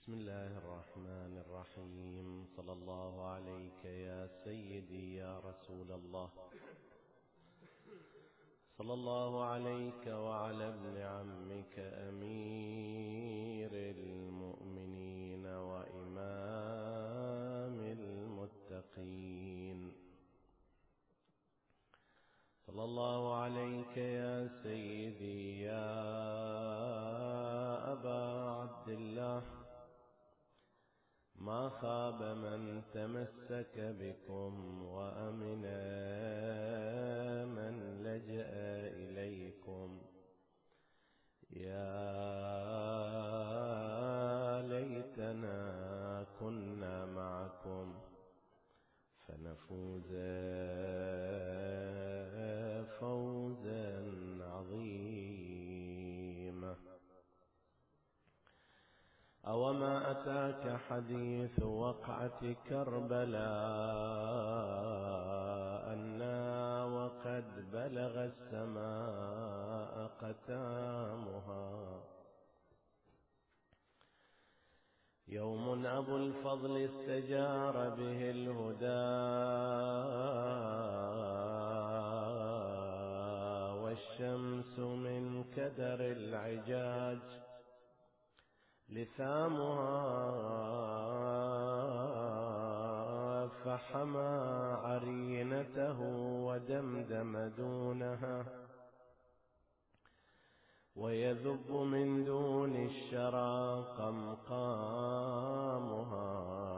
بسم الله الرحمن الرحيم. صلى الله عليك يا سيدي يا رسول الله، صلى الله عليك وعلى ابن عمك أمير المؤمنين وإمام المتقين. صلى الله عليك يا سيدي يا أبا عبد الله، ما خاب من تمسك بكم وأمن من لجأ إليكم. يا ليتنا كنا معكم فنفوز فوزا عظيما. أوما أتاك حديث وقعة كربلاء أنا وقد بلغ السماء قتامها، يوم أبو الفضل استجار به الهدى والشمس من كدر العجاج لثامها، فحمى عرينته ودمدم دونها، ويذب من دون الشرى قمقامها.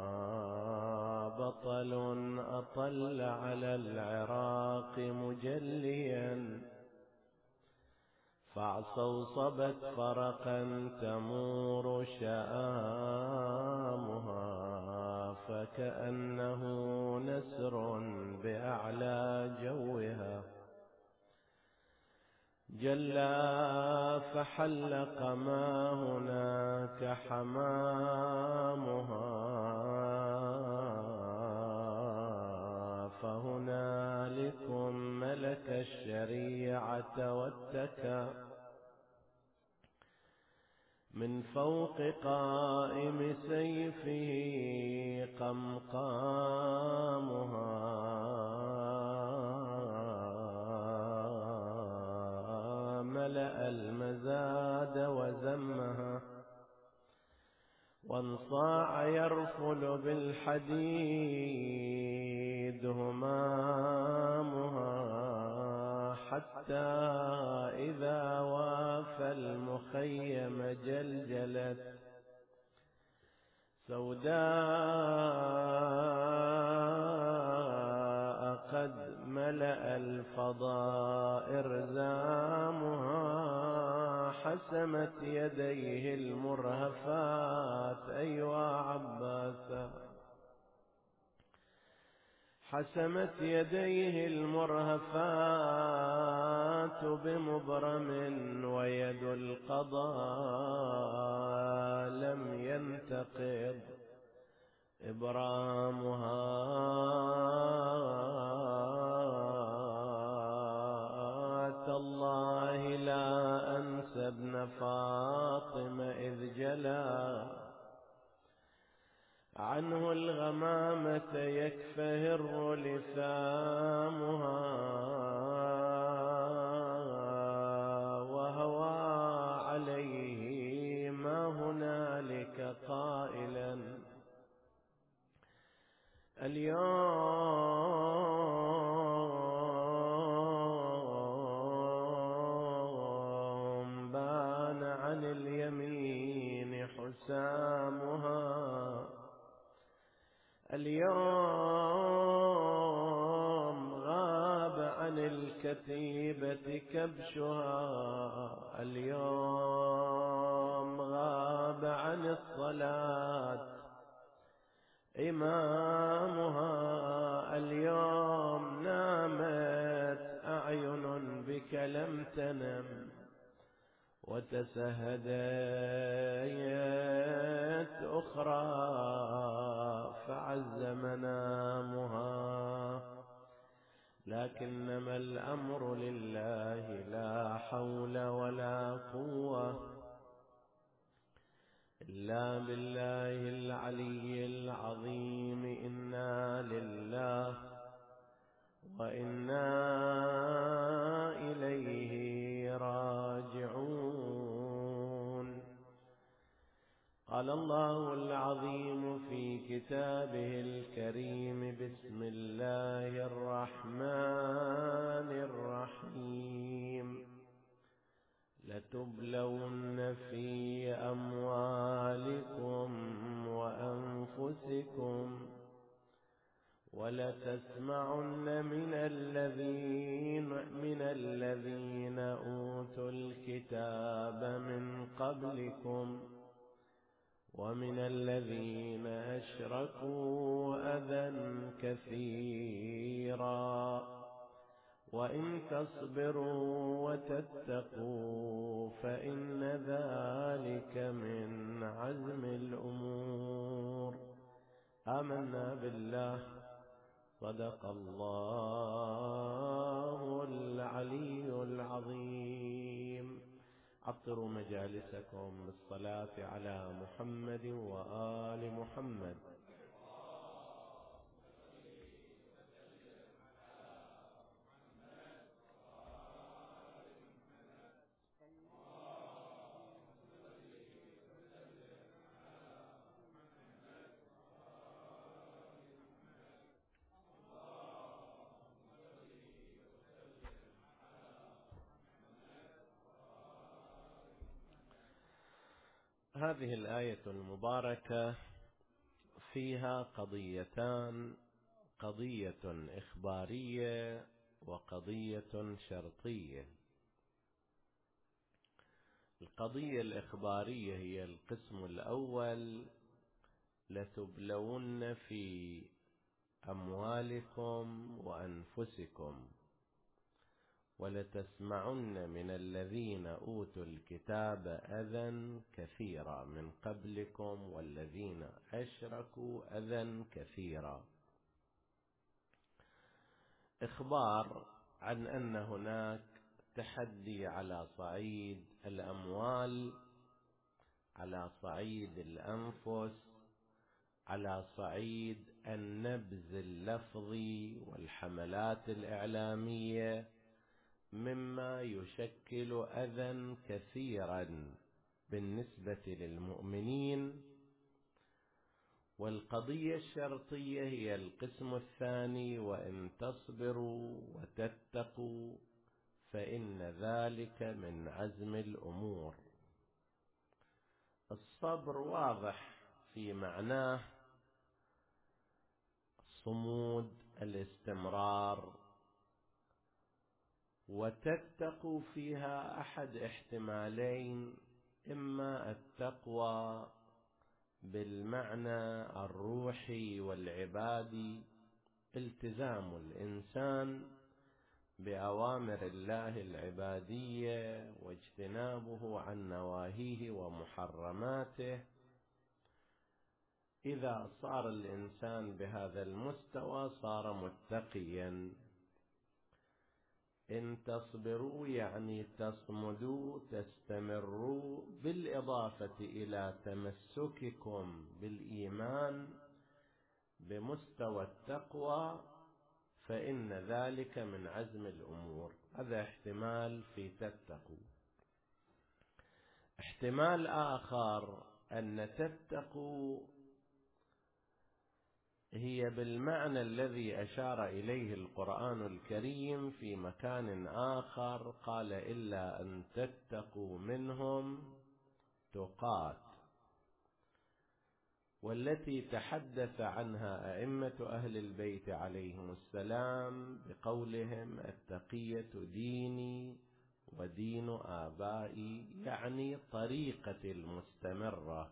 بطل أطل على العراق مجليا، فاعصوصبت فرقا تمور شآمها، فكأنه نسر بأعلى جوها جلا، فحلق ما هناك حمامها، فهنالكم ملك الشريعة واتكى من فوق قائم سيفه قمقامها، ملأ المزاد وزمها، وانصاع يرفل بالحديد همامها، حتى إذا وافى المخيم جلجلت سوداء قد ملأ الفضاء إرزامها، حسمت يديه المرهفات أيوا عباسا، حسمت يديه المرهفات بمبرم، ويد القضاء لم ينتقض إبرامها، تالله لا أنسى ابن فاطمة إذ جلا عنه الغمامة يكفهر لثامها، وهوى عليه ما هنالك قائلا اليوم بان عن اليمين حسامها، اليوم غاب عن الكتيبة كبشها، اليوم غاب عن الصلاة إمامها، اليوم نامت أعين بك لم تنم، وتسهدت أخرى فعز منامها، لكنما الأمر لله لا حول ولا قوة إلا بالله العلي العظيم. إنا لله وإنا إليه راجعون. قال الله العظيم في كتابه الكريم: بسم الله الرحمن الرحيم. لتبلون في أموالكم وأنفسكم ولتسمعن من الذين أوتوا الكتاب من قبلكم ومن الذين أشركوا أذى كثيرا، وإن تصبروا وتتقوا فإن ذلك من عزم الأمور. آمنا بالله. صدق الله العلي العظيم. عطروا مجالسكم بالصلاة على محمد وآل محمد. هذه الآية المباركة فيها قضيتان: قضية إخبارية وقضية شرطية. القضية الإخبارية هي القسم الأول: لتبلون في أموالكم وأنفسكم ولتسمعن من الذين أوتوا الكتاب أذى كثيرا من قبلكم والذين أشركوا أذى كثيرا. إخبار عن أن هناك تحدي على صعيد الأموال، على صعيد الأنفس، على صعيد النبذ اللفظي والحملات الإعلامية، مما يشكل أذى كثيرا بالنسبة للمؤمنين. والقضية الشرطية هي القسم الثاني: وإن تصبروا وتتقوا فإن ذلك من عزم الأمور. الصبر واضح في معناه: الصمود، الاستمرار. وتتقوا فيها أحد احتمالين: إما التقوى بالمعنى الروحي والعبادي، التزام الإنسان بأوامر الله العبادية واجتنابه عن نواهيه ومحرماته. إذا صار الإنسان بهذا المستوى صار متقيا. إن تصبروا يعني تصمدوا، تستمروا، بالإضافة إلى تمسككم بالإيمان بمستوى التقوى، فإن ذلك من عزم الأمور. هذا احتمال في تتقوا. احتمال آخر أن تتقوا هي بالمعنى الذي أشار إليه القرآن الكريم في مكان آخر، قال: إلا أن تتقوا منهم تقات، والتي تحدث عنها أئمة أهل البيت عليهم السلام بقولهم: التقية ديني ودين آبائي، يعني طريقة المستمرة.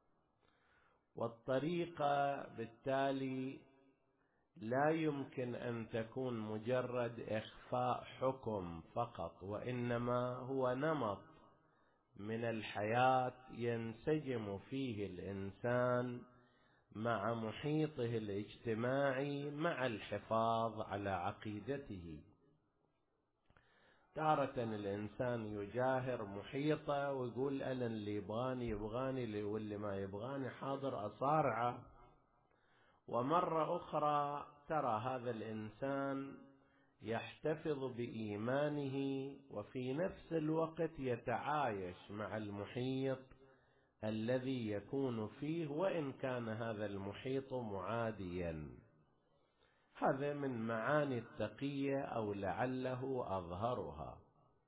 والطريقة بالتالي لا يمكن أن تكون مجرد إخفاء حكم فقط، وإنما هو نمط من الحياة ينسجم فيه الإنسان مع محيطه الاجتماعي، مع الحفاظ على عقيدته. تارة الإنسان يجاهر محيطه ويقول أنا اللي يبغاني واللي ما يبغاني حاضر أصارعه، ومرة أخرى ترى هذا الإنسان يحتفظ بإيمانه وفي نفس الوقت يتعايش مع المحيط الذي يكون فيه وإن كان هذا المحيط معاديا. هذا من معاني التقية أو لعله أظهرها.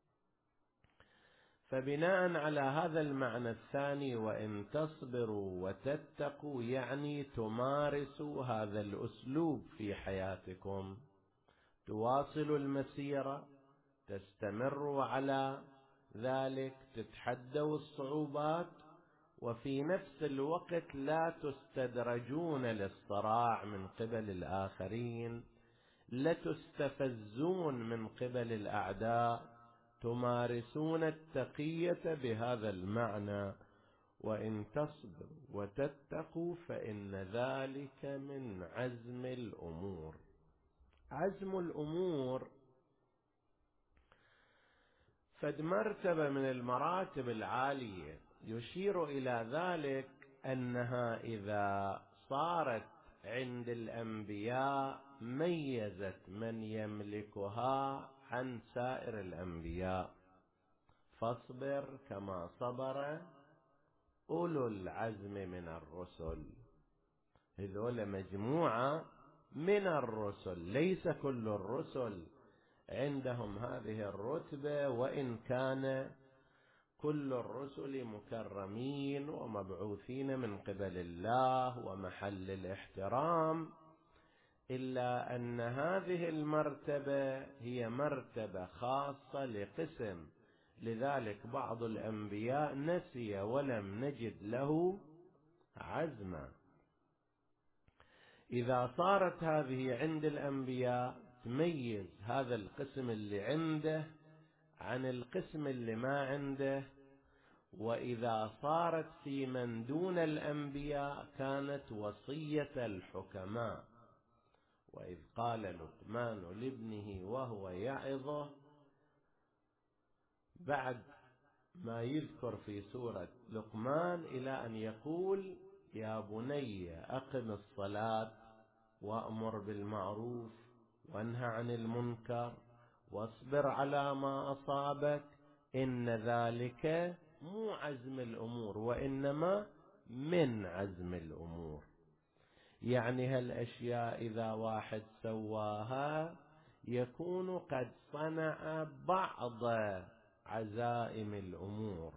فبناء على هذا المعنى الثاني وإن تصبروا وتتقوا يعني تمارسوا هذا الأسلوب في حياتكم، تواصلوا المسيرة، تستمروا على ذلك، تتحدوا الصعوبات، وفي نفس الوقت لا تستدرجون للصراع من قبل الآخرين، لا تستفزون من قبل الأعداء، تمارسون التقية بهذا المعنى. وإن تصبروا وتتقوا فإن ذلك من عزم الأمور. عزم الأمور فد مرتبة من المراتب العالية، يشير إلى ذلك أنها إذا صارت عند الأنبياء ميزت من يملكها عن سائر الأنبياء. فاصبر كما صبر أولو العزم من الرسل. هذول مجموعة من الرسل، ليس كل الرسل عندهم هذه الرتبة، وإن كان كل الرسل مكرمين ومبعوثين من قبل الله ومحل الاحترام، إلا أن هذه المرتبة هي مرتبة خاصة لقسم. لذلك بعض الأنبياء نسي ولم نجد له عزما. إذا صارت هذه عند الأنبياء تميز هذا القسم اللي عنده عن القسم اللي ما عنده، وإذا صارت في من دون الأنبياء كانت وصية الحكماء. وإذ قال لقمان لابنه وهو يعظه، بعد ما يذكر في سورة لقمان إلى أن يقول يا بني أقم الصلاة وأمر بالمعروف وانهى عن المنكر واصبر على ما أصابك إن ذلك مو عزم الأمور وإنما من عزم الأمور. يعني هالأشياء إذا واحد سواها يكون قد صنع بعض عزائم الأمور.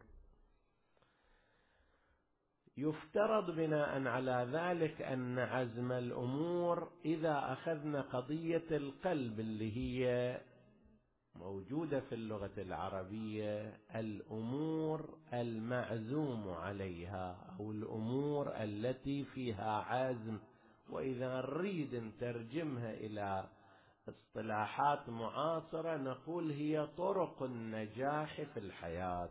يفترض بناء على ذلك أن عزم الأمور، إذا أخذنا قضية القلب اللي هي موجودة في اللغة العربية، الأمور المعزوم عليها أو الأمور التي فيها عزم، وإذا نريد نترجمها إلى اصطلاحات معاصرة نقول هي طرق النجاح في الحياة.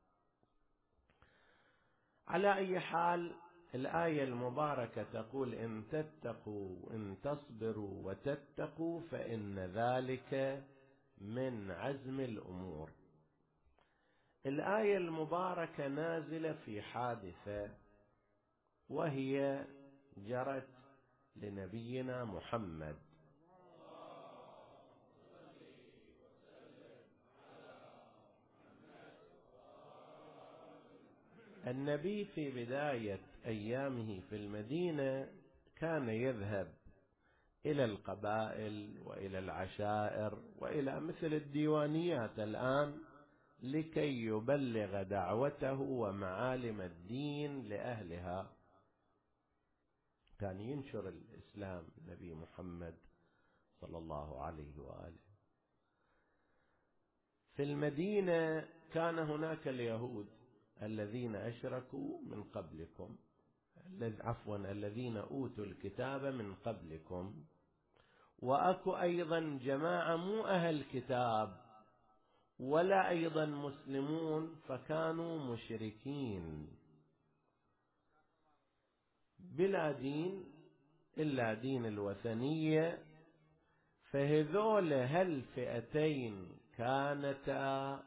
على أي حال الآية المباركة تقول إن تتقوا إن تصبروا وتتقوا فإن ذلك من عزم الأمور. الآية المباركة نازلة في حادثة وهي جرت لنبينا محمد. النبي في بداية أيامه في المدينة كان يذهب إلى القبائل وإلى العشائر وإلى مثل الديوانيات الآن لكي يبلغ دعوته ومعالم الدين لأهلها. كان ينشر الإسلام النبي محمد صلى الله عليه وآله. في المدينة كان هناك اليهود الذين أشركوا من قبلكم، الذين أوتوا الكتاب من قبلكم، وأكو أيضا جماعة مو أهل كتاب ولا أيضا مسلمون، فكانوا مشركين بلا دين إلا دين الوثنية. فهذول هالفئتين كانتا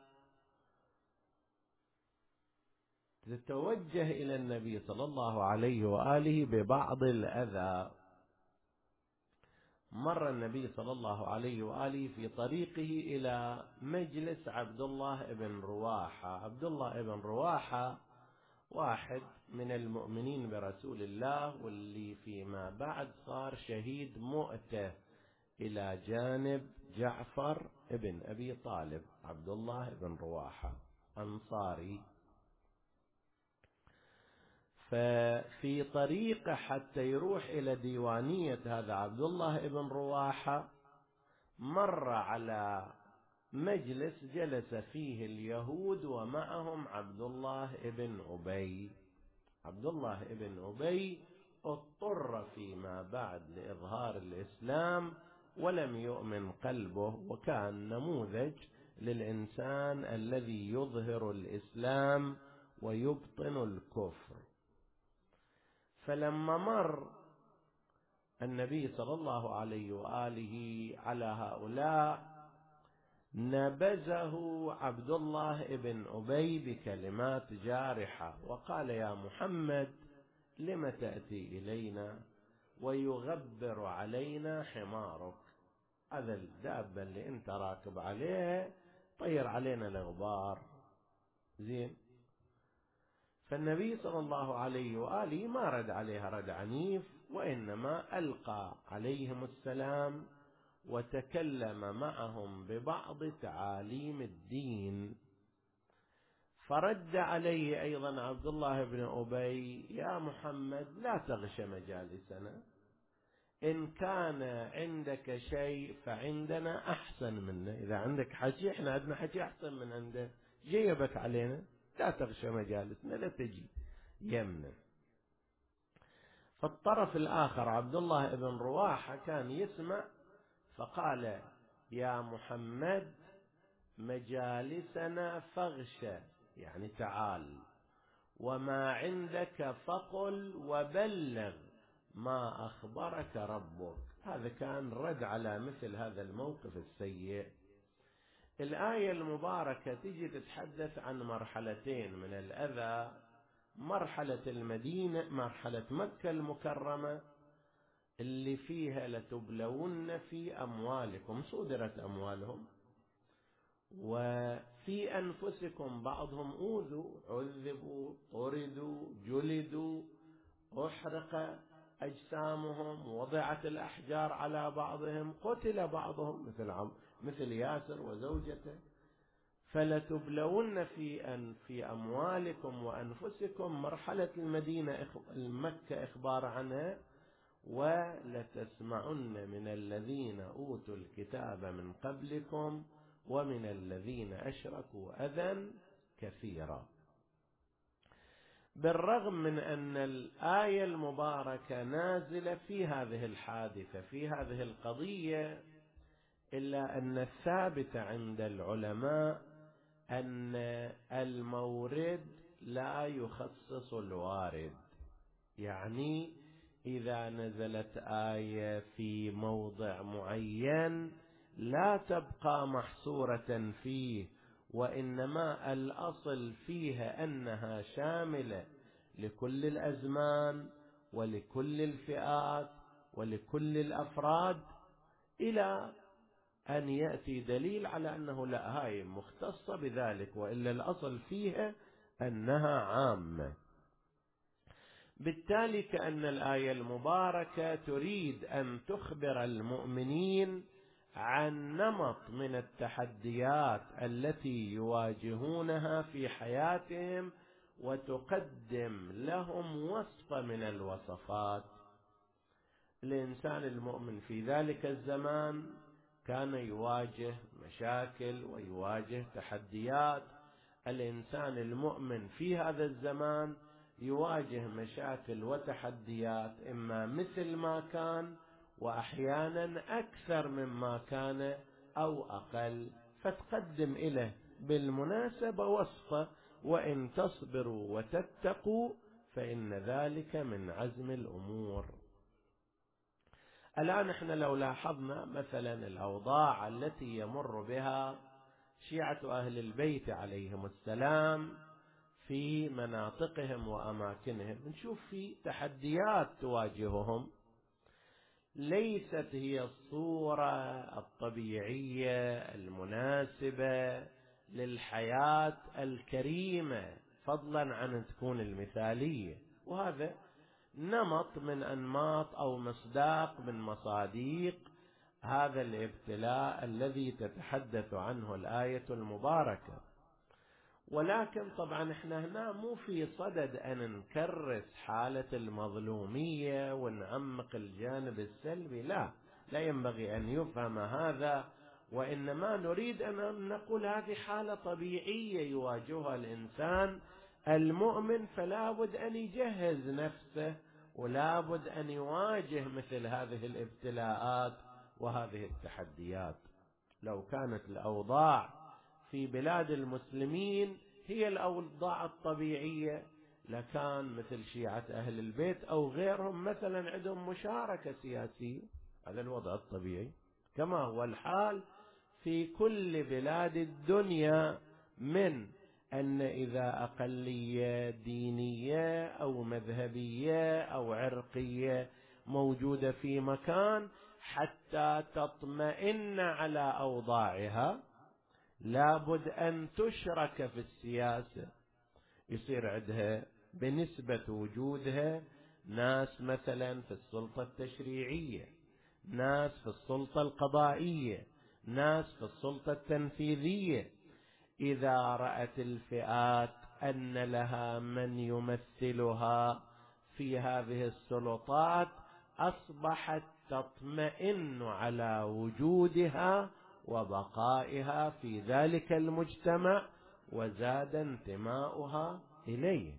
تتوجه إلى النبي صلى الله عليه وآله ببعض الأذى. مر النبي صلى الله عليه وآله في طريقه إلى مجلس عبد الله بن رواحة. عبد الله بن رواحة واحد من المؤمنين برسول الله، واللي فيما بعد صار شهيد مؤتة إلى جانب جعفر بن أبي طالب. عبد الله بن رواحة أنصاري. ففي طريقه حتى يروح إلى ديوانية هذا عبد الله بن رواحة مر على مجلس جلس فيه اليهود ومعهم عبد الله بن أبي. عبد الله بن أبي اضطر فيما بعد لإظهار الإسلام ولم يؤمن قلبه، وكان نموذج للإنسان الذي يظهر الإسلام ويبطن الكفر. فلما مر النبي صلى الله عليه وآله على هؤلاء نبذه عبد الله بن أبي بكلمات جارحة وقال: يا محمد، لم تأتي إلينا ويغبر علينا حمارك؟ هذا الدابة اللي انت راكب عليها طير علينا الغبار. زين. فالنبي صلى الله عليه وآله ما رد عليها رد عنيف، وإنما ألقى عليهم السلام وتكلم معهم ببعض تعاليم الدين. فرد عليه أيضا عبد الله بن أبي: يا محمد، لا تغش مجالسنا، إن كان عندك شيء فعندنا أحسن منه. إذا عندك حكي إحنا عندنا حكي أحسن من عنده، جيبك علينا، لا تغش مجالسنا، لا تجي يمنا. فالطرف الآخر عبد الله بن رواحة كان يسمع، فقال: يا محمد، مجالسنا فاغش، يعني تعال، وما عندك فقل وبلغ ما أخبرك ربك. هذا كان رد على مثل هذا الموقف السيء. الآية المباركة تجي تتحدث عن مرحلتين من الأذى: مرحلة المدينة، مرحلة مكة المكرمة اللي فيها لتبلون في أموالكم، صدرت أموالهم، وفي أنفسكم بعضهم أوذوا، عذبوا، طردوا، جلدوا، أحرق أجسامهم، وضعت الأحجار على بعضهم، قتل بعضهم مثل ياسر وزوجته. فلتبلون في أموالكم وأنفسكم، مرحلة المدينة مكة إخبار عنها: ولتسمعن من الذين أوتوا الكتاب من قبلكم ومن الذين أشركوا أذى كثيرا. بالرغم من أن الآية المباركة نازلة في هذه الحادثة، في هذه القضية، إلا أن الثابت عند العلماء أن المورد لا يخصص الوارد. يعني إذا نزلت آية في موضع معين لا تبقى محصورة فيه، وإنما الأصل فيها أنها شاملة لكل الأزمان ولكل الفئات ولكل الأفراد، إلى أن يأتي دليل على أنه لا، هاي مختصة بذلك، وإلا الأصل فيها أنها عامة. بالتالي كأن الآية المباركة تريد أن تخبر المؤمنين عن نمط من التحديات التي يواجهونها في حياتهم، وتقدم لهم وصف من الوصفات. الإنسان المؤمن في ذلك الزمان كان يواجه مشاكل ويواجه تحديات. الإنسان المؤمن في هذا الزمان يواجه مشاكل وتحديات، إما مثل ما كان وأحيانا أكثر مما كان أو أقل، فتقدم إليه بالمناسبة وصفه: وإن تصبروا وتتقوا فإن ذلك من عزم الأمور. الآن احنا لو لاحظنا مثلا الأوضاع التي يمر بها شيعة أهل البيت عليهم السلام في مناطقهم وأماكنهم نشوف في تحديات تواجههم ليست هي الصورة الطبيعية المناسبة للحياة الكريمة فضلا عن أن تكون المثالية، وهذا نمط من أنماط أو مصداق من مصاديق هذا الابتلاء الذي تتحدث عنه الآية المباركة. ولكن طبعا احنا هنا مو في صدد أن نكرس حالة المظلومية ونعمق الجانب السلبي، لا ينبغي أن يفهم هذا، وإنما نريد أن نقول هذه حالة طبيعية يواجهها الإنسان المؤمن، فلا بد أن يجهز نفسه ولا بد أن يواجه مثل هذه الابتلاءات وهذه التحديات. لو كانت الأوضاع في بلاد المسلمين هي الأوضاع الطبيعية لكان مثل شيعة أهل البيت أو غيرهم مثلا عندهم مشاركة سياسية، هذا الوضع الطبيعي كما هو الحال في كل بلاد الدنيا، من أن إذا أقلية دينية أو مذهبية أو عرقية موجودة في مكان حتى تطمئن على أوضاعها لابد أن تشرك في السياسة، يصير عندها بنسبة وجودها ناس مثلا في السلطة التشريعية، ناس في السلطة القضائية، ناس في السلطة التنفيذية. إذا رأت الفئات أن لها من يمثلها في هذه السلطات أصبحت تطمئن على وجودها وبقائها في ذلك المجتمع وزاد انتماؤها إليه.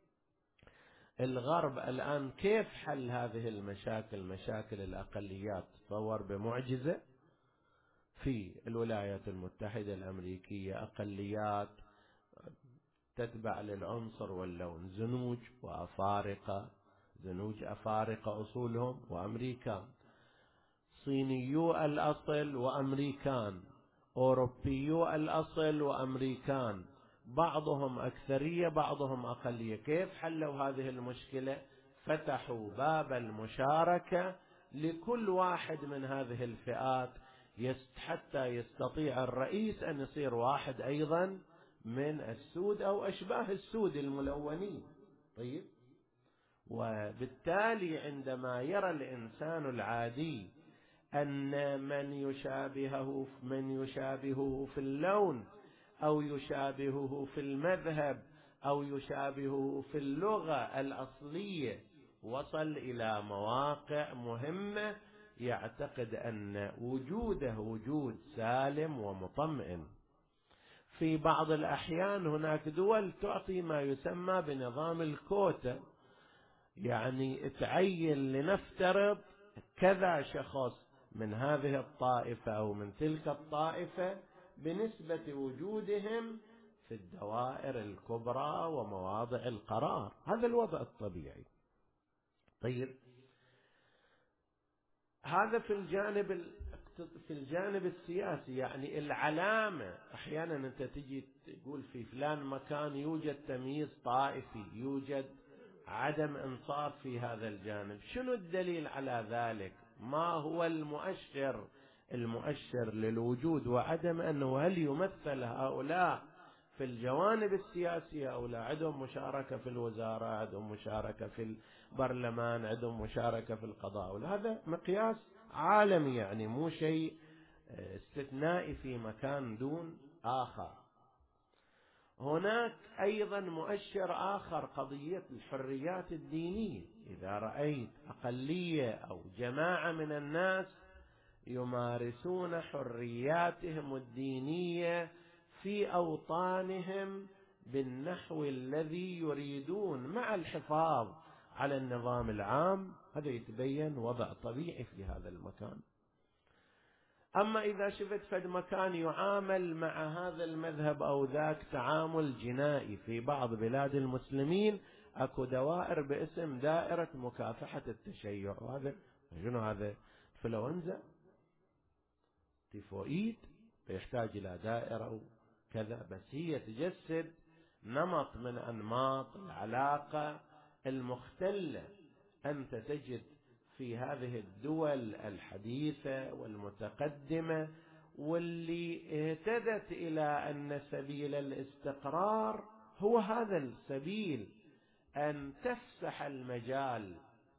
الغرب الآن كيف حل هذه المشاكل، مشاكل الأقليات؟ تصور بمعجزة في الولايات المتحدة الأمريكية أقليات تتبع للعنصر واللون، زنوج وأفارقة، زنوج أفارقة أصولهم وأمريكان، صينيو الأصل وأمريكان، أوروبيو الأصل وأمريكان، بعضهم أكثرية بعضهم أقلية. كيف حلوا هذه المشكلة؟ فتحوا باب المشاركة لكل واحد من هذه الفئات حتى يستطيع الرئيس أن يصير واحد أيضا من السود أو أشباه السود الملونين. طيب، وبالتالي عندما يرى الإنسان العادي أن من يشابهه في اللون أو يشابهه في المذهب أو يشابهه في اللغة الأصلية وصل إلى مواقع مهمة، يعتقد أن وجوده وجود سالم ومطمئن. في بعض الأحيان هناك دول تعطي ما يسمى بنظام الكوتا، يعني تعين لنفترض كذا شخص من هذه الطائفة أو من تلك الطائفة بنسبة وجودهم في الدوائر الكبرى ومواضع القرار. هذا الوضع الطبيعي. طيب، هذا في الجانب السياسي، يعني العلامة. أحيانا أنت تجي تقول في فلان مكان يوجد تمييز طائفي، يوجد عدم إنصاف في هذا الجانب. شنو الدليل على ذلك؟ ما هو المؤشر للوجود وعدم أنه؟ هل يمثل هؤلاء في الجوانب السياسية أو لا؟ عندهم مشاركة في الوزارة، عندهم مشاركة في البرلمان، عندهم مشاركة في القضاء. هذا مقياس عالمي، يعني مو شيء استثنائي في مكان دون آخر. هناك أيضا مؤشر آخر، قضية الحريات الدينية. إذا رأيت أقلية أو جماعة من الناس يمارسون حرياتهم الدينية في أوطانهم بالنحو الذي يريدون مع الحفاظ على النظام العام، هذا يتبين وضع طبيعي في هذا المكان. أما إذا شفت فد مكان يعامل مع هذا المذهب أو ذاك تعامل جنائي، في بعض بلاد المسلمين أكو دوائر باسم دائرة مكافحة التشيع، وهذا شنو؟ هذا إنفلونزا، تيفوئيد، يحتاج إلى دائرة وكذا، بس هي تجسد نمط من أنماط العلاقة المختلة. أنت تجد في هذه الدول الحديثة والمتقدمة واللي اهتدت إلى أن سبيل الاستقرار هو هذا السبيل، أن تفسح المجال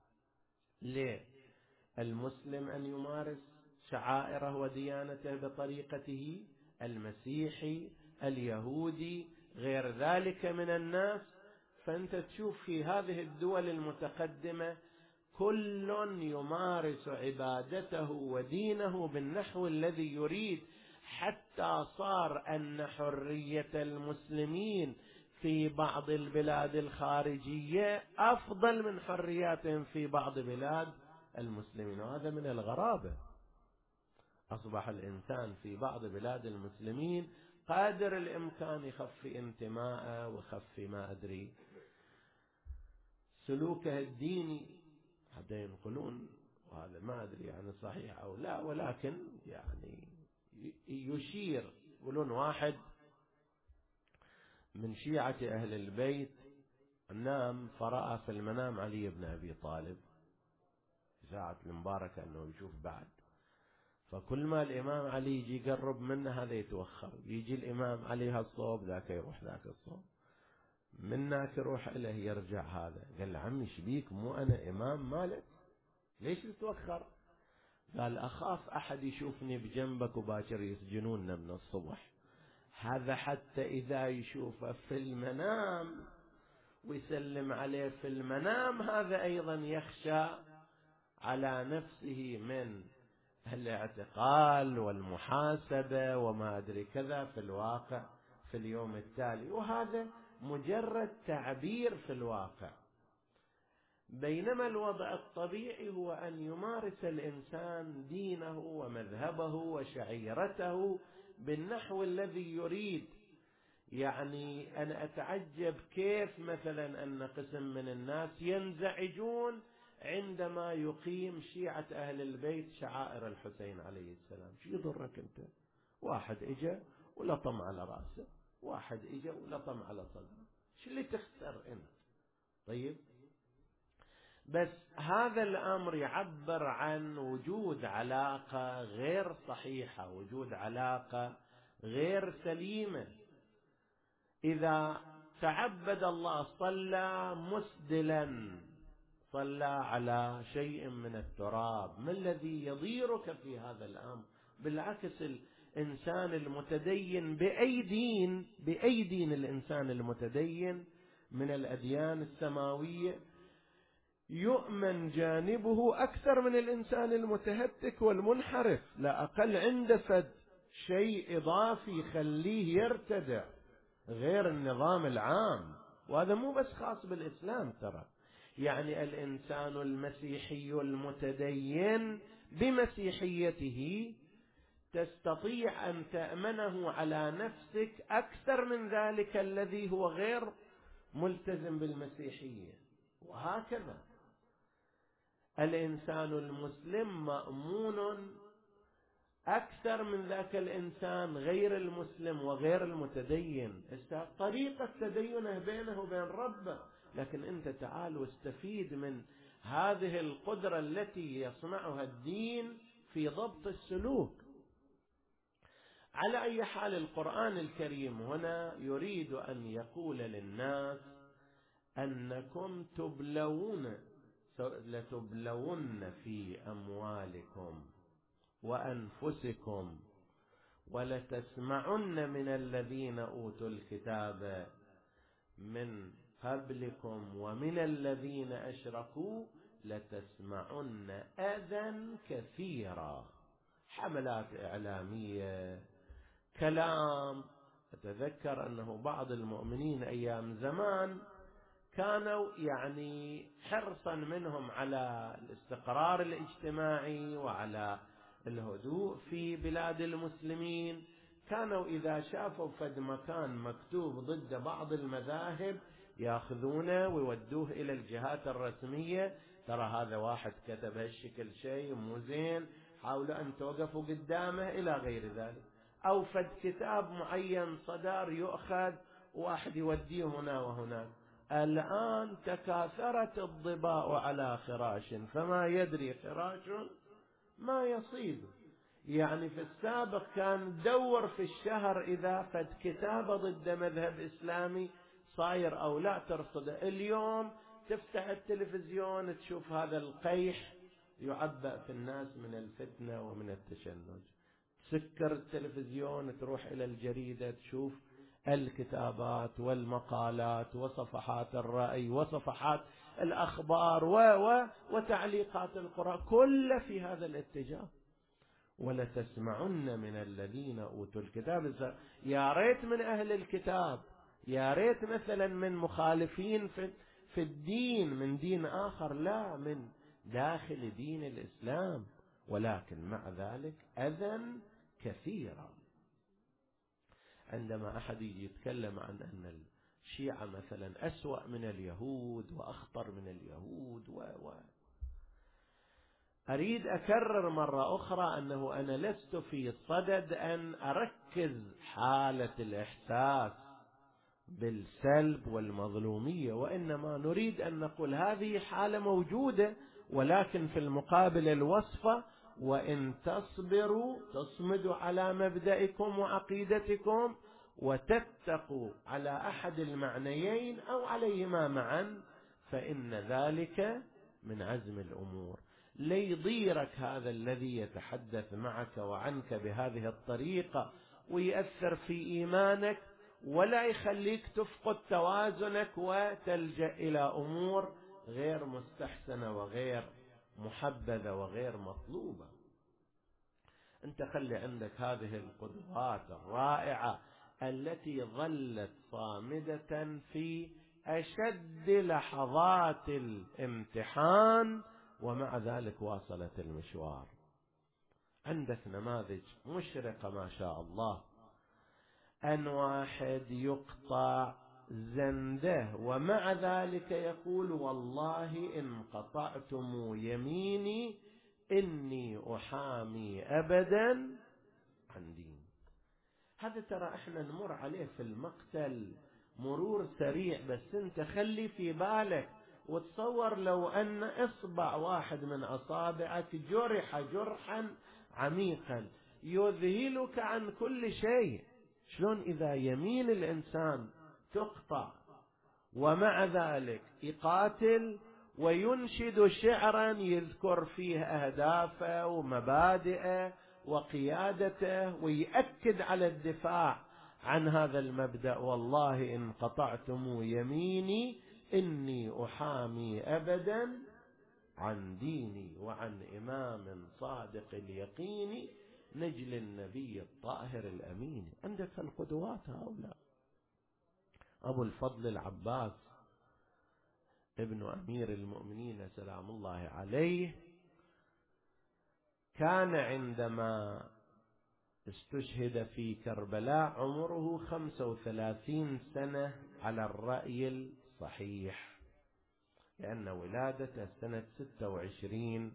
للمسلم أن يمارس شعائره وديانته بطريقته، المسيحي، اليهودي، غير ذلك من الناس. فأنت تشوف في هذه الدول المتقدمة كل يمارس عبادته ودينه بالنحو الذي يريد، حتى صار أن حرية المسلمين في بعض البلاد الخارجية أفضل من حرياتهم في بعض بلاد المسلمين. وهذا من الغرابة. أصبح الإنسان في بعض بلاد المسلمين قادر الإمكان يخفي انتماءه ويخفي ما أدري سلوكه الديني، حتى ينقلون، وهذا ما أدري يعني صحيح أو لا، ولكن يعني يشير، يقولون واحد من شيعة أهل البيت نام فرأى في المنام علي بن أبي طالب، ساعة المباركة أنه يشوف بعد، فكل ما الإمام علي يجي يقرب منه هذا يتوخر، يجي الإمام علي هالصوب ذاك يروح ذاك الصوب، منك يروح إليه يرجع هذا. قال له عمي شبيك، مو أنا إمام مالك، ليش تتوخر؟ قال أخاف أحد يشوفني بجنبك وباكر يسجنوننا من الصبح. هذا حتى إذا يشوفه في المنام ويسلم عليه في المنام، هذا أيضا يخشى على نفسه من الاعتقال والمحاسبة وما أدري كذا في الواقع في اليوم التالي. وهذا مجرد تعبير في الواقع، بينما الوضع الطبيعي هو أن يمارس الإنسان دينه ومذهبه وشعيرته بالنحو الذي يريد. يعني أنا أتعجب كيف مثلا أن قسم من الناس ينزعجون عندما يقيم شيعة أهل البيت شعائر الحسين عليه السلام. شو يضرك أنت؟ واحد إجا ولطم على رأسه، واحد إجا ولطم على صدره، شو اللي تخسر أنت؟ طيب، بس هذا الأمر يعبر عن وجود علاقة غير صحيحة، وجود علاقة غير سليمة. إذا تعبد الله صلى مسدلا، صلى على شيء من التراب، ما الذي يضيرك في هذا الأمر؟ بالعكس، الإنسان المتدين بأي دين الإنسان المتدين من الأديان السماوية يؤمن جانبه أكثر من الإنسان المتهتك والمنحرف، لا أقل عنده فد شيء إضافي يخليه يرتدع غير النظام العام. وهذا مو بس خاص بالإسلام، ترى يعني الإنسان المسيحي المتدين بمسيحيته تستطيع أن تأمنه على نفسك أكثر من ذلك الذي هو غير ملتزم بالمسيحية. وهكذا الإنسان المسلم مأمون أكثر من ذاك الإنسان غير المسلم وغير المتدين. طريقة تدينه بينه وبين ربه، لكن أنت تعال واستفيد من هذه القدرة التي يصنعها الدين في ضبط السلوك. على أي حال، القرآن الكريم هنا يريد أن يقول للناس أنكم لتبلون في أموالكم وأنفسكم ولتسمعن من الذين أوتوا الكتاب من قبلكم ومن الذين أشركوا لتسمعن أذى كثيرا. حملات إعلامية، كلام. أتذكر أنه بعض المؤمنين أيام زمان كانوا يعني حرصا منهم على الاستقرار الاجتماعي وعلى الهدوء في بلاد المسلمين، كانوا إذا شافوا فد مكان مكتوب ضد بعض المذاهب ياخذونه ويودوه إلى الجهات الرسمية، ترى هذا واحد كتب هالشكل شيء مو زين، حاولوا أن توقفوا قدامه إلى غير ذلك. أو فد كتاب معين صدر يؤخذ واحد يوديه هنا وهناك. الآن تكاثرت الظباء على خراش، فما يدري خراش ما يصيب. يعني في السابق كان دور في الشهر إذا فد كتابة ضد مذهب إسلامي صاير أو لا ترصده. اليوم تفتح التلفزيون تشوف هذا القيح يعبأ في الناس من الفتنة ومن التشنج، تسكر التلفزيون تروح إلى الجريدة تشوف الكتابات والمقالات وصفحات الرأي وصفحات الأخبار وتعليقات القرآن، كل في هذا الاتجاه. ولتسمعن من الذين أوتوا الكتاب، يا ريت من أهل الكتاب، يا ريت مثلا من مخالفين في الدين من دين آخر، لا، من داخل دين الإسلام، ولكن مع ذلك أذى كثيرا. عندما أحد يجي يتكلم عن أن الشيعة مثلا أسوأ من اليهود وأخطر من اليهود أريد أكرر مرة أخرى أنه أنا لست في صدد أن أركز حالة الإحساس بالسلب والمظلومية، وإنما نريد أن نقول هذه حالة موجودة، ولكن في المقابل الوصفة: وإن تصبروا تصمدوا على مبدئكم وعقيدتكم وتتقوا على أحد المعنيين أو عليهما معا فإن ذلك من عزم الأمور. ليضيرك هذا الذي يتحدث معك وعنك بهذه الطريقة ويأثر في إيمانك، ولا يخليك تفقد توازنك وتلجأ إلى أمور غير مستحسنة وغير محبذة وغير مطلوبة. أنت خلي عندك هذه القدوات الرائعة التي ظلت صامدة في أشد لحظات الامتحان ومع ذلك واصلت المشوار. عندك نماذج مشرقة ما شاء الله، أن واحد يقطع زنده ومع ذلك يقول: والله إن قطعتم يميني إني أحامي أبدا عن دين. هذا ترى احنا نمر عليه في المقتل مرور سريع، بس انت خلي في بالك وتصور لو أن إصبع واحد من أصابعك جرح جرحا عميقا يذهلك عن كل شيء. شلون إذا يمين الإنسان تقطع ومع ذلك يقاتل وينشد شعرا يذكر فيه أهدافه ومبادئه وقيادته ويأكد على الدفاع عن هذا المبدأ: والله إن قطعتم يميني إني أحامي أبدا عن ديني وعن إمام صادق اليقين نجل النبي الطاهر الأمين. عندك القدوات هؤلاء. أبو الفضل العباس ابن أمير المؤمنين سلام الله عليه كان عندما استشهد في كربلاء عمره 35 سنة على الرأي الصحيح، لأن ولادته سنة 26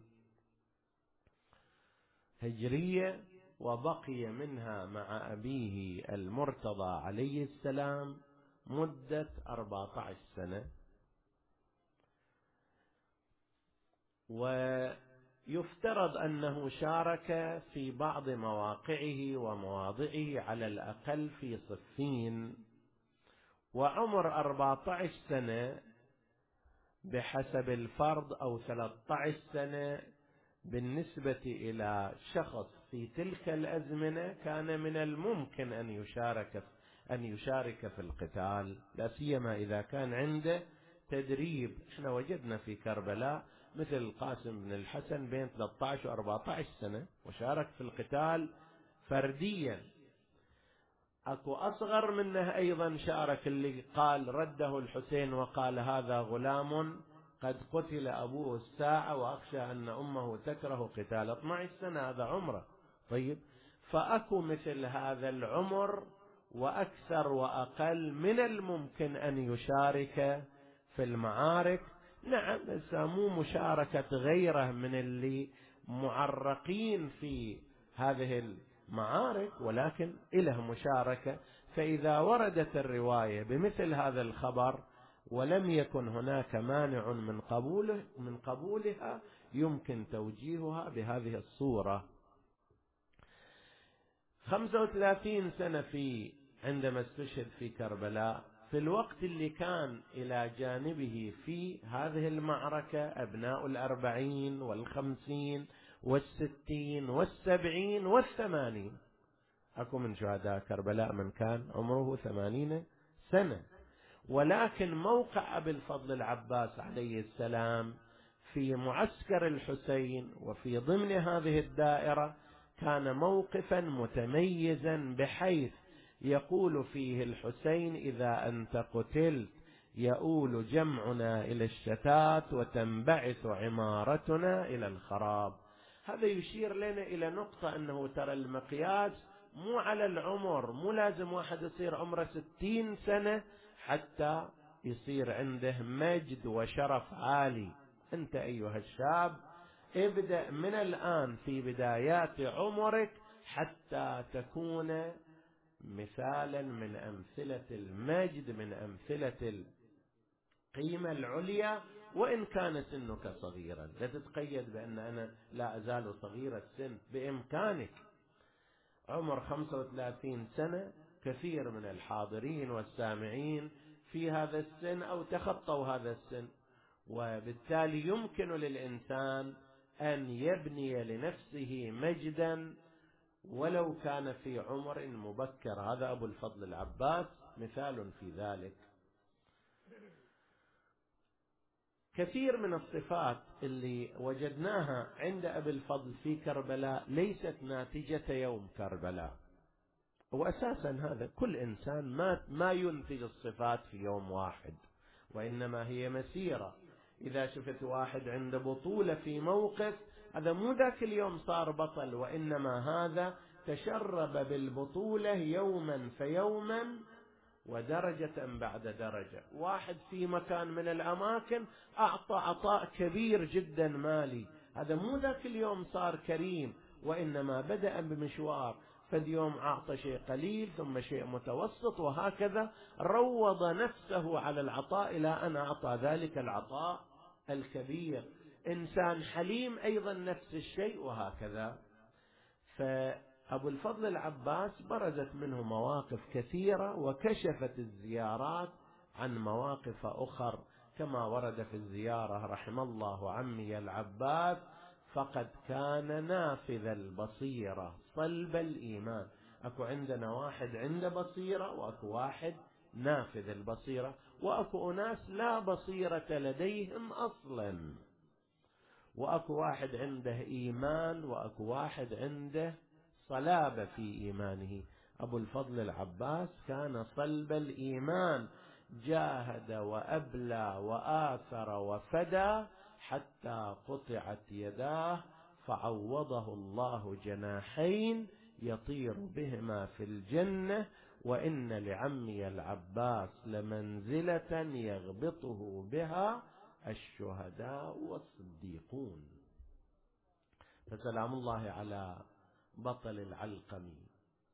هجرية، وبقي منها مع أبيه المرتضى عليه السلام مدة 14 سنة. ويفترض أنه شارك في بعض مواقعه ومواضعه على الأقل في صفين، وعمر 14 سنة بحسب الفرض أو 13 سنة بالنسبة إلى شخص في تلك الأزمنة كان من الممكن أن يشارك في القتال، لا سيما إذا كان عنده تدريب. احنا وجدنا في كربلاء مثل القاسم بن الحسن بين 13 و 14 سنة وشارك في القتال فرديا. أكو أصغر منه أيضا شارك، اللي قال رده الحسين وقال: هذا غلام قد قتل أبوه الساعة وأخشى أن أمه تكره قتال. 12 سنة هذا عمره. طيب، فأكو مثل هذا العمر وأكثر وأقل من الممكن أن يشارك في المعارك. نعم، بس مو مشاركة غيره من اللي معرقين في هذه معارك ولكن له مشاركة. فإذا وردت الرواية بمثل هذا الخبر ولم يكن هناك مانع من قبولها يمكن توجيهها بهذه الصورة. 35 سنة عندما استشهد في كربلاء، في الوقت اللي كان إلى جانبه في هذه المعركة أبناء 40 و50 و60 و70 و80. أكو من شهداء كربلاء من كان عمره 80 سنة. ولكن موقع أبي الفضل العباس عليه السلام في معسكر الحسين وفي ضمن هذه الدائرة كان موقفا متميزا، بحيث يقول فيه الحسين: إذا أنت قتلت يؤول جمعنا إلى الشتات وتنبعث عمارتنا إلى الخراب. هذا يشير لنا إلى نقطة، أنه ترى المقياس مو على العمر، مو لازم واحد يصير عمره 60 سنة حتى يصير عنده مجد وشرف عالي. أنت أيها الشاب ابدأ من الآن في بدايات عمرك حتى تكون مثالا من أمثلة المجد، من أمثلة القيمة العليا، وإن كان سنك صغيرا. لا تتقيد بأن أنا لا أزال صغير السن، بإمكانك. عمر 35 سنة كثير من الحاضرين والسامعين في هذا السن أو تخطوا هذا السن، وبالتالي يمكن للإنسان أن يبني لنفسه مجدا ولو كان في عمر مبكر. هذا أبو الفضل العباس مثال في ذلك. كثير من الصفات اللي وجدناها عند أبي الفضل في كربلاء ليست ناتجة يوم كربلاء. وأساسا هذا كل إنسان ما ينتج الصفات في يوم واحد، وإنما هي مسيرة. إذا شفت واحد عنده بطولة في موقف، هذا مو ذاك اليوم صار بطل، وإنما هذا تشرب بالبطولة يوما فيوما ودرجة بعد درجة. واحد في مكان من الأماكن أعطى عطاء كبير جدا مالي، هذا مو ذاك اليوم صار كريم، وإنما بدأ بمشوار، فاليوم أعطى شيء قليل ثم شيء متوسط، وهكذا روض نفسه على العطاء إلى أن أعطى ذلك العطاء الكبير. إنسان حليم أيضا نفس الشيء، وهكذا. فأبو الفضل العباس برزت منه مواقف كثيرة، وكشفت الزيارات عن مواقف أخر، كما ورد في الزيارة: رحم الله عمي العباس فقد كان نافذ البصيرة صلب الإيمان. أكو عندنا واحد عنده بصيرة، وأكو واحد نافذ البصيرة، وأكو أناس لا بصيرة لديهم أصلا، وأكو واحد عنده إيمان، وأكو واحد عنده صلابة في إيمانه. أبو الفضل العباس كان صلب الإيمان، جاهد وأبلى وآثر وفدى حتى قطعت يداه، فعوضه الله جناحين يطير بهما في الجنة، وإن لعمي العباس لمنزلة يغبطه بها الشهداء والصديقون. فسلام الله على بطل العلقمي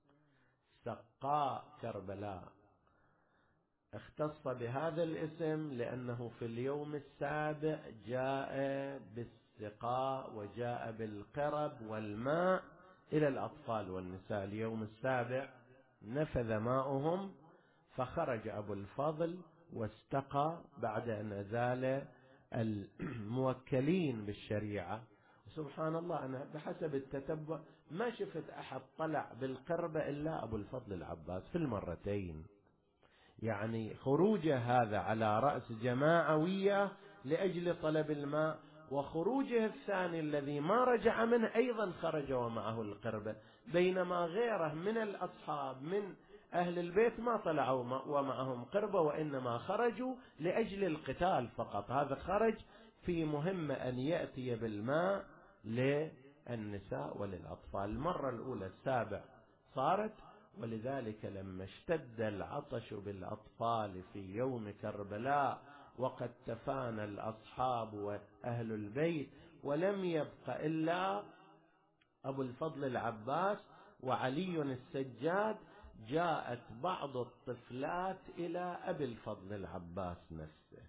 سقاء كربلاء. اختص بهذا الاسم لأنه في اليوم السابع جاء بالسقاء وجاء بالقرب والماء إلى الأطفال والنساء. اليوم السابع نفذ ماؤهم، فخرج أبو الفضل واستقى بعد أن أزال الموكلين بالشريعة. سبحان الله، أنا بحسب التتبع ما شفت أحد طلع بالقربة إلا أبو الفضل العباس في المرتين. يعني خروجه هذا على رأس جماعوية لأجل طلب الماء، وخروجه الثاني الذي ما رجع منه أيضا خرج ومعه القربة، بينما غيره من الأصحاب من أهل البيت ما طلعوا ومعهم قربة، وإنما خرجوا لأجل القتال فقط. هذا خرج في مهمة أن يأتي بالماء للنساء وللأطفال. المرة الأولى السابع صارت، ولذلك لما اشتد العطش بالأطفال في يوم كربلاء وقد تفانى الأصحاب وأهل البيت ولم يبق إلا أبو الفضل العباس وعلي السجاد جاءت بعض الطفلات إلى أبي الفضل العباس نفسه: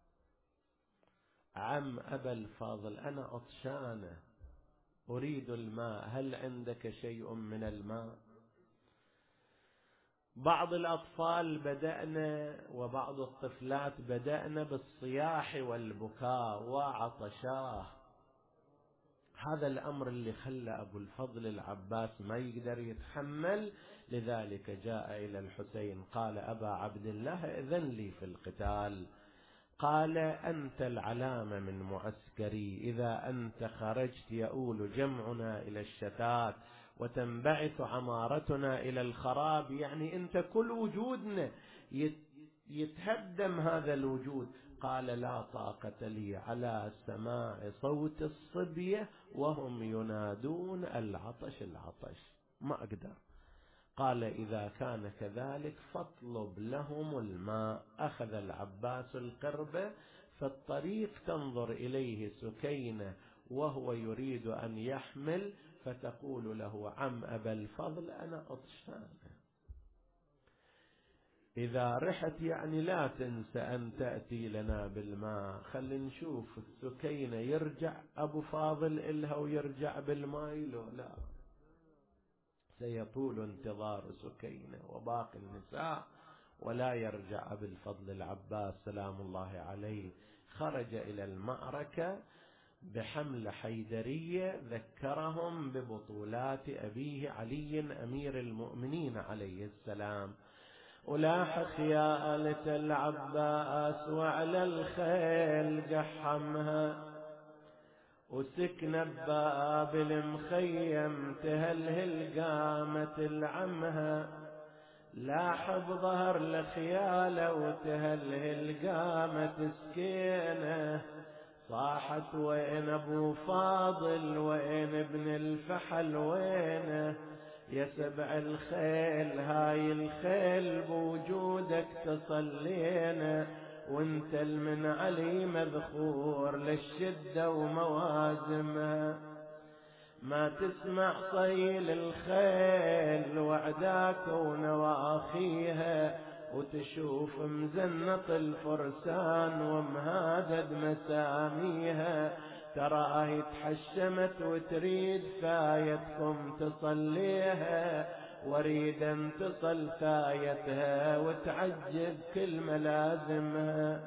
عم أبا الفضل، أنا عطشانة أريد الماء، هل عندك شيء من الماء؟ بعض الأطفال بدأنا وبعض الطفلات بدأنا بالصياح والبكاء وعطشاه. هذا الأمر اللي خلى أبو الفضل العباس ما يقدر يتحمل، لذلك جاء إلى الحسين قال: أبا عبد الله إذن لي في القتال. قال: أنت العلامة من معسكري، إذا أنت خرجت يؤول جمعنا إلى الشتات وتنبعث عمارتنا إلى الخراب، يعني أنت كل وجودنا يتهدم هذا الوجود. قال: لا طاقة لي على سماع صوت الصبية وهم ينادون العطش العطش، ما أقدر. قال: إذا كان كذلك فاطلب لهم الماء. أخذ العباس القربة، في الطريق تنظر إليه سكينة وهو يريد أن يحمل، فتقول له: عم أبا الفضل أنا عطشانة، إذا رحت يعني لا تنسى أن تأتي لنا بالماء. خلي نشوف السكينة يرجع أبو فاضل إلها ويرجع بالماء له؟ لا، سيطول انتظار سكينة وباقي النساء ولا يرجع أبو الفضل العباس سلام الله عليه. خرج إلى المعركة بحملة حيدرية ذكرهم ببطولات أبيه علي أمير المؤمنين عليه السلام. ولاح خيالة العباس وعلى الخيل قحمها، وسكن بباب المخيم تهلهل قامت العمها، لاح بظهر لخياله وتهلهل قامت سكينه، صاحت: وين ابو فاضل، وين ابن الفحل، وينه يا سبع الخيل، هاي الخيل بوجودك تصلينا، وانت المن علي مذخور للشدة وموازمها، ما تسمع صيل الخيل وعداك ونواخيها، وتشوف مزنط الفرسان ومهادد مساميها، تراها تحشمت وتريد فايتكم تصليها، واريد ان تصل فايتها وتعجب كل ملازمها.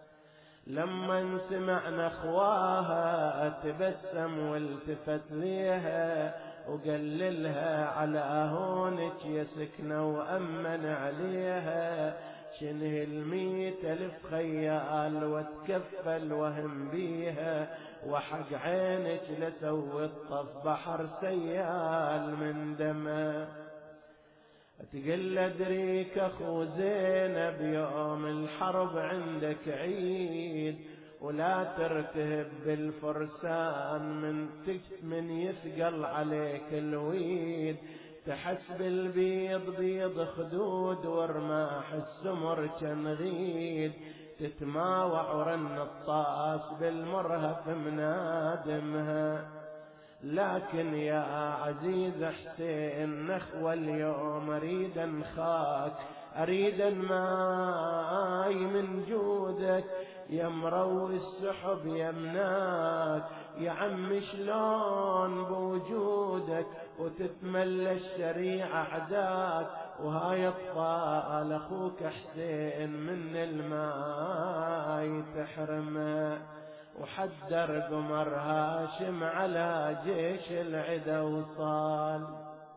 لما سمعنا اخواها تبسم والتفت ليها، وقللها على هونك يا سكنة وأمن عليها، شنه 100,000 خيال وتكفل وهم بيها، وحق عينك لسوي الطف بحر سيال من دمه. تقل ادريك اخو زينب يوم الحرب عندك عيد، ولا ترتهب بالفرسان من يثقل عليك الويد، تحسب البيض بيض خدود ورماح السمر كنغيد، تتماوع ورن الطاس بالمرهف منادمها. لكن يا عزيز حسين نخوى اليوم اريد انخاك، اريد الماي من جودك، يا مروي السحب يمناك، يا عم شلون بوجودك وتتملى الشريعة عداك، وهاي اطفال اخوك حسين من الماي تحرمه. وحدر قمر هاشم على جيش العدا وصال،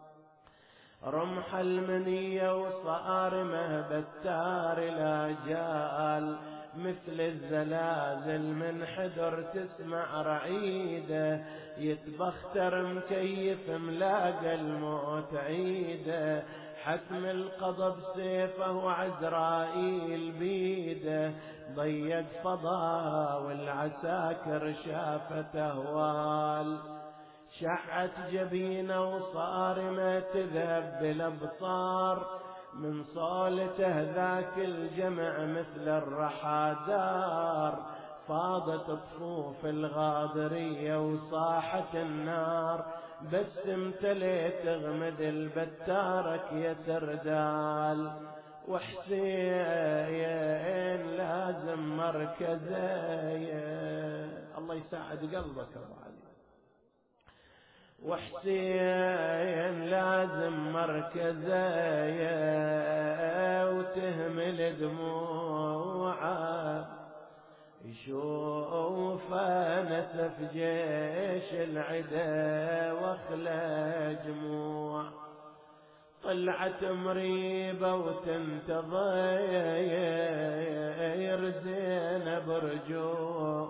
رمح المنية وصارمه بتار لا جال، مثل الزلازل من حدر تسمع رعيده، يتبختر مكيف ملاقى الموت عيده، حتم القضب سيفه وعزرائيل بيده، ضيق فضاء والعساكر شافت اهوال، شعت جبينه وصارمه تذهب بالابصار، من صولته ذاك الجمع مثل الرحى دار، فاضت طفوف الغاضرية وصاحت النار، بس امتليت تغمد البتارك يا سردال. وحسين لازم مركزية، الله يساعد قلبك ابو علي. وحسين لازم مركزية وتهمل دموعه، يشوف نسف جيش العدا واخلى جموع. طلعت مريبة وتنتظر زينب رجوع،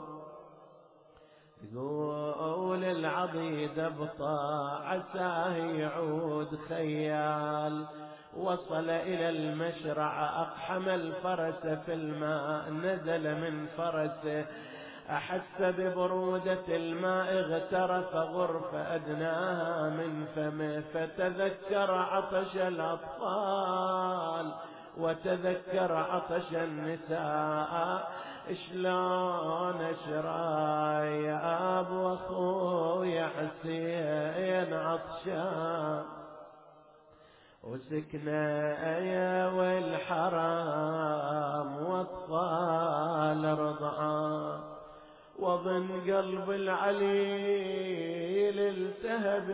تقول العضيد ابطى عساه يعود خيال. وصل إلى المشرع أقحم الفرس في الماء، نزل من فرسه أحس ببرودة الماء، اغترف غرفة أدناها من فمه، فتذكر عطش الأطفال وتذكر عطش النساء. شلون اشرى يا ابو اخويا حسين عطشان، وسكنايا والحرام واطفال رضعان. وظن قلب العليل التهب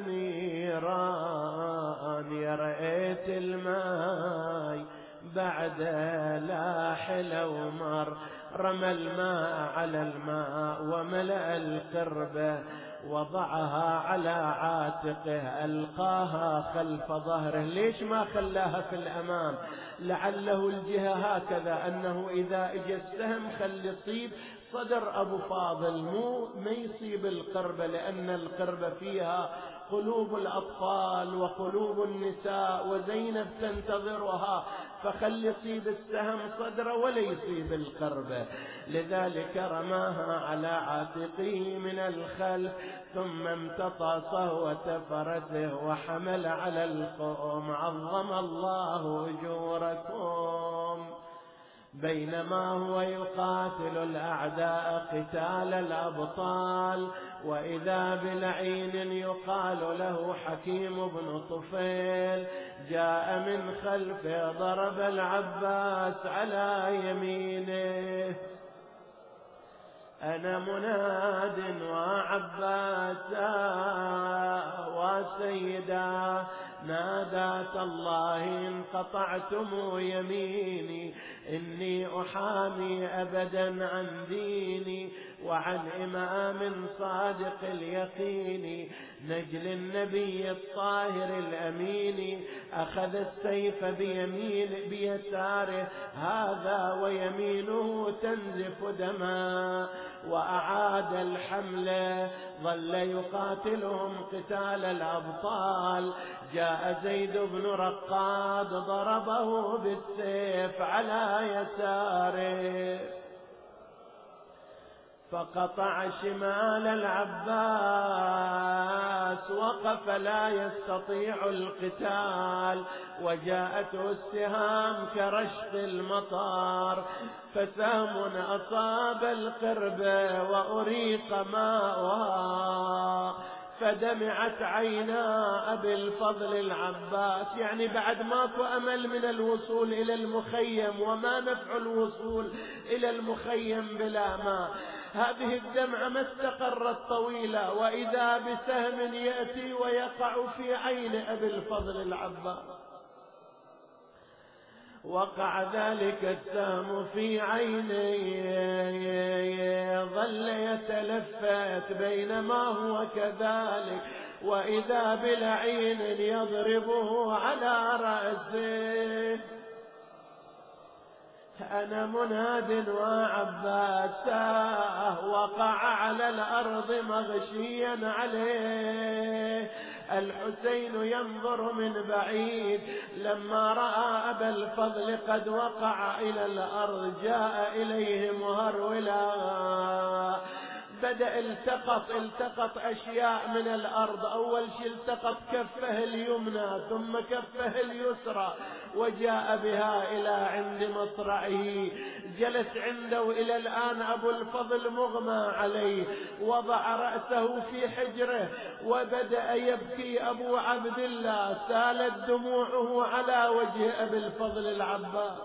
نيران، يا رأيت الماي بعد لا حلو ومر. رمى الماء على الماء وملأ القربة، وضعها على عاتقه، ألقاها خلف ظهره. ليش ما خلاها في الأمام؟ لعله الجهة هكذا، أنه إذا اجى السهم خلي يصيب صدر أبو فاضل، ما يصيب القربة، لأن القربة فيها قلوب الأطفال وقلوب النساء، وزينب تنتظرها، فخل يصيب السهم صدره ولا يصيب القربة. لذلك رماها على عاتقه من الخلف، ثم امتطى صهوة فرسه وحمل على القوم. عظم الله أجوركم. بينما هو يقاتل الأعداء قتال الأبطال، وإذا بلعين يقال له حكيم بن طفيل جاء من خلفه، ضرب العباس على يمينه. أنا مناد وعباسا وسيدا، نادات الله إن قطعتم يميني، إني أحامي أبدا عن ديني وعن إمام صادق اليقين، نجل النبي الطاهر الأمين. أخذ السيف بيساره هذا ويمينه تنزف دما، وأعاد الحملة، ظل يقاتلهم قتال الأبطال. جاء زيد بن رقاد ضربه بالسيف على يساره، فقطع شمال العباس، وقف لا يستطيع القتال. وجاءته السهام كرشق المطار، فسهم أصاب القربة وأريق ماؤها، فدمعت عينا أبي الفضل العباس. يعني بعد ماكو أمل من الوصول إلى المخيم، وما نفع الوصول إلى المخيم بلا ماء. هذه الدمعة ما استقرت طويلة، وإذا بسهم يأتي ويقع في عين أبي الفضل العباس. وقع ذلك السهم في عينيه، ظل يتلفت بينما هو كذلك، وإذا بلعين يضربه على رأسه. أنا مناد وعباسا، وقع على الأرض مغشيا عليه. الحسين ينظر من بعيد، لما رأى أبا الفضل قد وقع إلى الأرض جاء إليه مهرولا، بدأ التقط أشياء من الأرض. أول شيء التقط كفه اليمنى ثم كفه اليسرى وجاء بها إلى عند مصرعه، جلس عنده. إلى الآن أبو الفضل مغمى عليه، وضع رأسه في حجره وبدأ يبكي أبو عبد الله، سالت دموعه على وجه أبي الفضل العباس.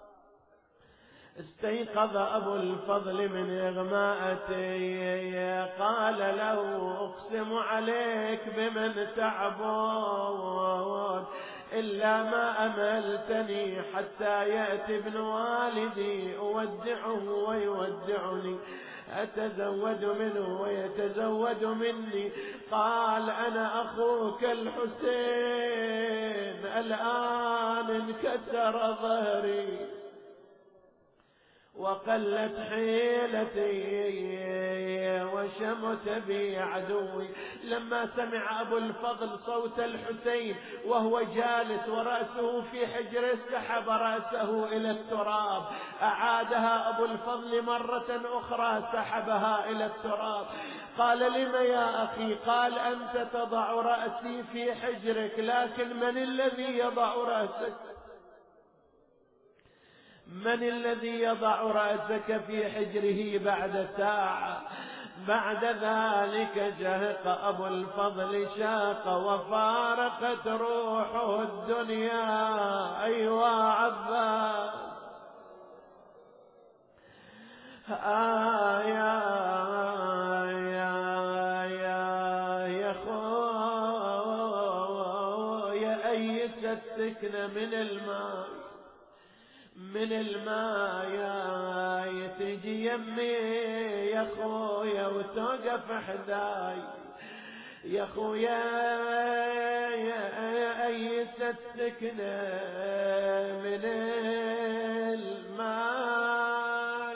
استيقظ أبو الفضل من إغماءته، قال له أقسم عليك بمن تعبد إلا ما أملتني حتى يأتي ابن والدي أودعه ويودعني، أتزود منه ويتزود مني. قال أنا أخوك الحسين، الآن انكسر ظهري وقلت حيلتي وشمت بي عدوي. لما سمع أبو الفضل صوت الحسين وهو جالس ورأسه في حجره سحب رأسه إلى التراب، أعادها أبو الفضل مرة أخرى سحبها إلى التراب. قال لم يا أخي؟ قال أنت تضع رأسي في حجرك، لكن من الذي يضع رأسك؟ من الذي يضع رأسك في حجره بعد ساعة؟ بعد ذلك شهق أبو الفضل شاق وفارقت روحه الدنيا. أيوا عباس يا خويا أيس السكنة من الماء تجي يمي يا خويا وتوقف حداي يا خويا أيس السكنة من الماء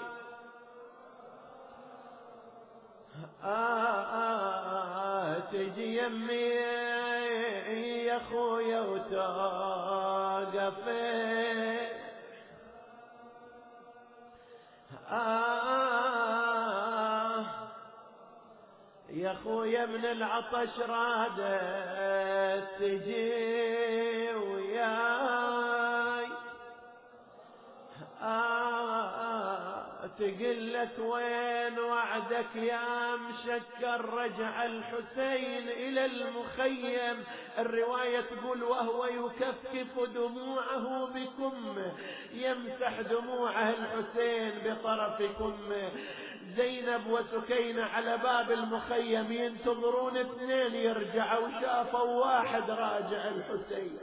تجي يمي يا خويا وتوقف يا خويا من العطش رادت تجي وياي تقلت وين وعدك يا مشكر؟ رجع الحسين إلى المخيم. الرواية تقول وهو يكفف دموعه بكمه، يمسح دموعه الحسين بطرف كمه. زينب وسكينة على باب المخيم ينتظرون اثنين يرجعوا، شافوا واحد راجع الحسين.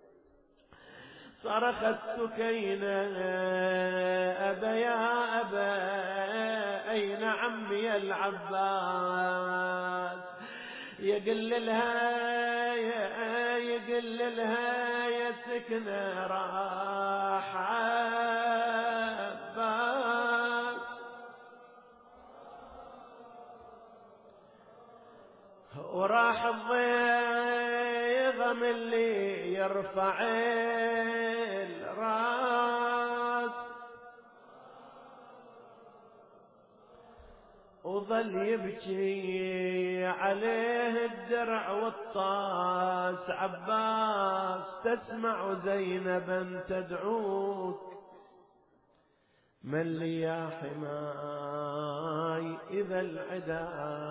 صرخت سكينة أبا يا أبا أين عمي العباس؟ يقل لها يا سكنة راح عباس. وراح الضيغم اللي يرفع الراس، وظل يبكي عليه الدرع والطاس. عباس تسمع زينبا تدعوك، من لي يا حماي إذا العدا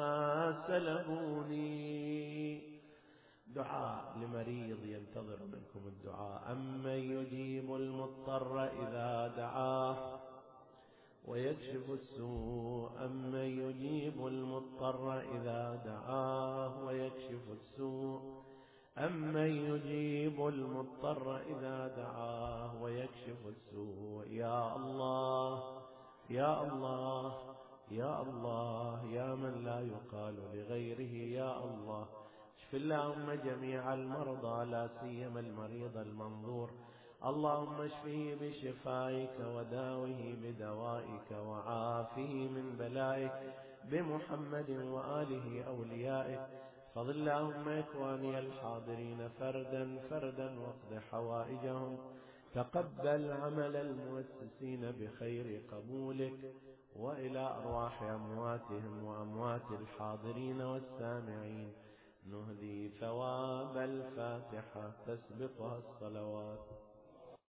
سلبوني. دعاء لمريض ينتظر منكم الدعاء. أمن يجيب المضطر إذا دعاه ويكشف السوء، أمن يجيب المضطر إذا دعاه ويكشف السوء، أمن يجيب المضطر إذا دعاه ويكشف السوء. يا الله يا الله يا الله يا من لا يقال لغيره يا الله. اشف اللهم جميع المرضى لا سيما المريض المنظور، اللهم اشفه بشفائك وداوه بدوائك وعافه من بلائك بمحمد وآله أوليائك. فضل اللهم إخواني الحاضرين فردا فردا واقض حوائجهم تقبل عمل المؤسسين بخير قبولك، وإلى أرواح أمواتهم وأموات الحاضرين والسامعين نهدي ثواب الفاتحة تسبقها الصلوات.